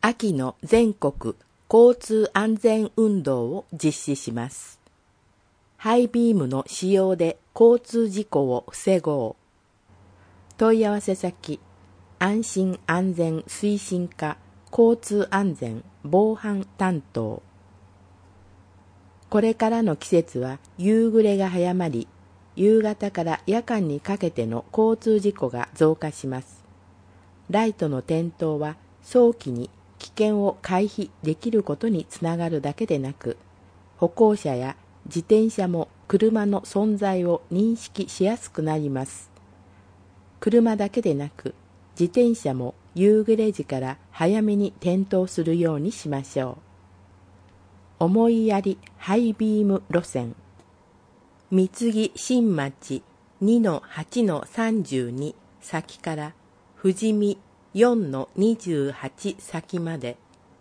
秋の全国交通安全運動を実施します。ハイビームの使用で交通事故を防ごう。問い合わせ先、安心安全推進課交通安全防犯担当。これからの季節は夕暮れが早まり、夕方から夜間にかけての交通事故が増加します。ライトの点灯は早期に危険を回避できることにつながるだけでなく、歩行者や自転車も車の存在を認識しやすくなります。車だけでなく、自転車も夕暮れ時から早めに点灯するようにしましょう。思いやりハイビーム路線。三木新町 2-8-32 先から富士見 4-28 先まで。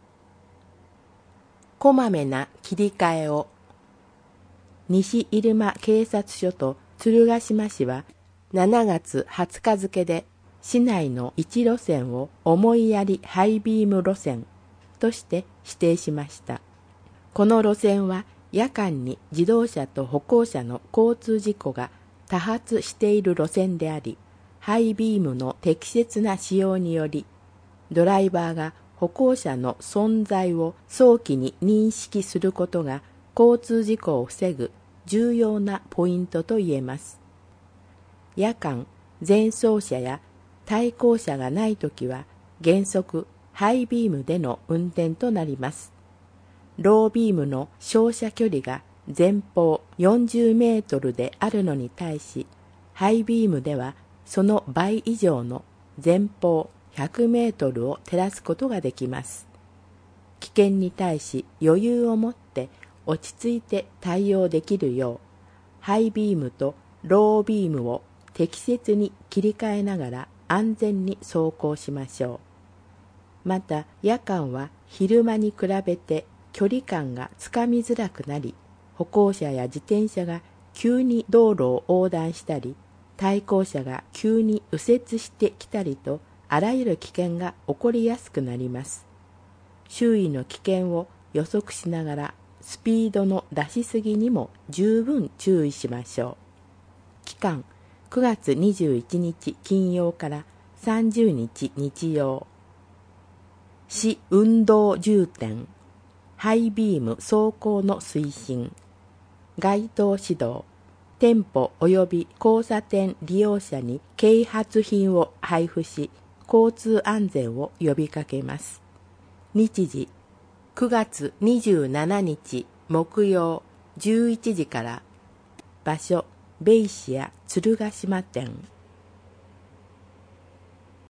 こまめな切り替えを。西入間警察署と鶴ヶ島市は7月20日付で市内の1路線を思いやりハイビーム路線として指定しました。この路線は夜間に自動車と歩行者の交通事故が多発している路線であり、ハイビームの適切な使用により、ドライバーが歩行者の存在を早期に認識することが交通事故を防ぐ重要なポイントと言えます。夜間、前走車や対向車がないときは原則ハイビームでの運転となります。ロービームの照射距離が前方40メートルであるのに対し、ハイビームではその倍以上の前方100メートルを照らすことができます。危険に対し余裕を持って落ち着いて対応できるよう、ハイビームとロービームを適切に切り替えながら安全に走行しましょう。また夜間は昼間に比べて距離感がつかみづらくなり、歩行者や自転車が急に道路を横断したり、対向車が急に右折してきたりと、あらゆる危険が起こりやすくなります。周囲の危険を予測しながら、スピードの出しすぎにも十分注意しましょう。期間、9月21日金曜から30日日曜。市運動重点。ハイビーム走行の推進、街頭指導、店舗及び交差点利用者に啓発品を配布し、交通安全を呼びかけます。日時、9月27日木曜11時から、場所、ベイシア鶴ヶ島店。